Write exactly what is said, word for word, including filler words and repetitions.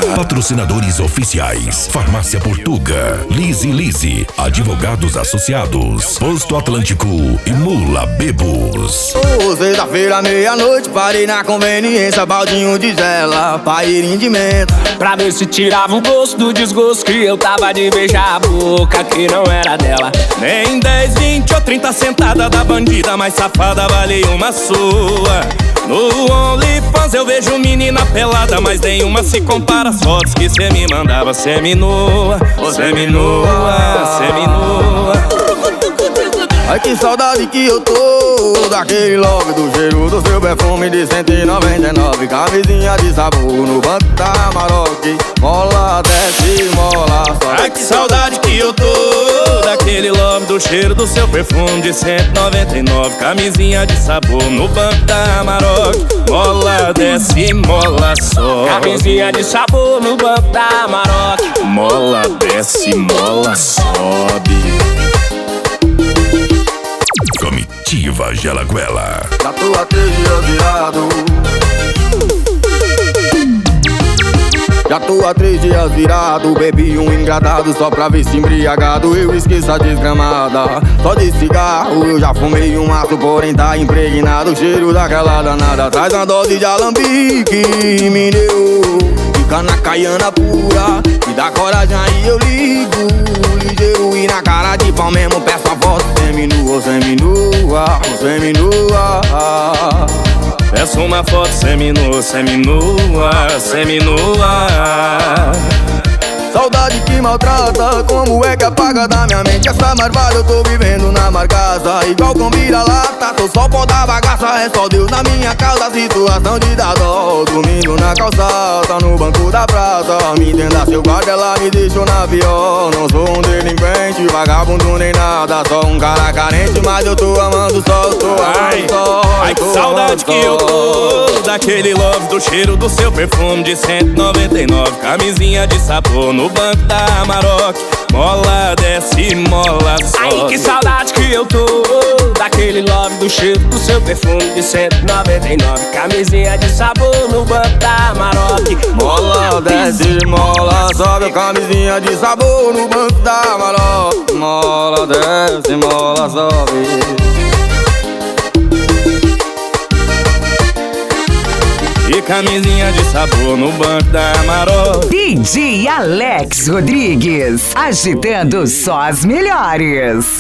Patrocinadores oficiais: Farmácia Portuga, Lise Lise, Advogados Associados, Posto Atlântico e Mula Bebos. Oh, sexta-feira, meia-noite, parei na conveniência, baldinho de gela, pairinho de menta, pra ver se tirava o gosto do desgosto que eu tava de beijar a boca que não era dela. Nem dez, vinte ou trinta sentada da bandida mais safada vale uma sua. No OnlyFans eu vejo menina pelada, mas nenhuma se compara às fotos que cê me mandava. Semi-nua, semi-nua, semi-nua. Ai, que saudade que eu tô daquele love, do cheiro do seu perfume de cento e noventa e nove. Camisinha de sabor no banco da Maroc, mola, desce, mola, sobe. Ai, que saudade que eu tô daquele love, do cheiro do seu perfume de cento e noventa e nove. Camisinha de sabor no banco da Maroc, mola, desce, mola, sobe. Camisinha de sabor no banco da Maroc, mola, desce, mola, sobe. Comitiva Gelaguela. Já tô há três dias virado, já tô há três dias virado. Bebi um engradado só pra ver se embriagado eu esqueço a desgramada. Só de cigarro eu já fumei um maço, porém tá impregnado o cheiro daquela danada. Traz uma dose de alambique, me deu, fica na caiana pura, me dá coragem aí eu ligo. Ligeiro e na cara de pau mesmo, peço a foto semi-nua, semi-nua, semi-nua. Peço uma foto semi-nua, semi-nua, semi-nua. Saudade que maltrata, como é que apaga da minha mente essa marvada? Eu tô vivendo na marcaça, igual com vira-lata. Tô só pó da bagaça, é só Deus na minha causa. Situação de dar dó, dormindo na calçada, no banco da praça. Me entenda seu guarda, ela me deixou na pior. Não sou um delinquente, vagabundo nem nada, só um cara carente, mas eu tô amando só, eu tô amando só. Ai, que saudade que eu tô daquele love, do cheiro do seu perfume de cento e noventa e nove. Camisinha de sabor no banco da Maroc, mola, desce, mola, sobe. Ai, que saudade que eu tô daquele love, do cheiro do seu perfume de cento e noventa e nove. Camisinha de sabor no banco da Maroc, mola, desce, mola, sobe. Camisinha de sabor no banco da Maroc, mola, desce, mola, sobe. E camisinha de sabor no banco da Maroc. D J Alex Rodrigues, agitando só as melhores.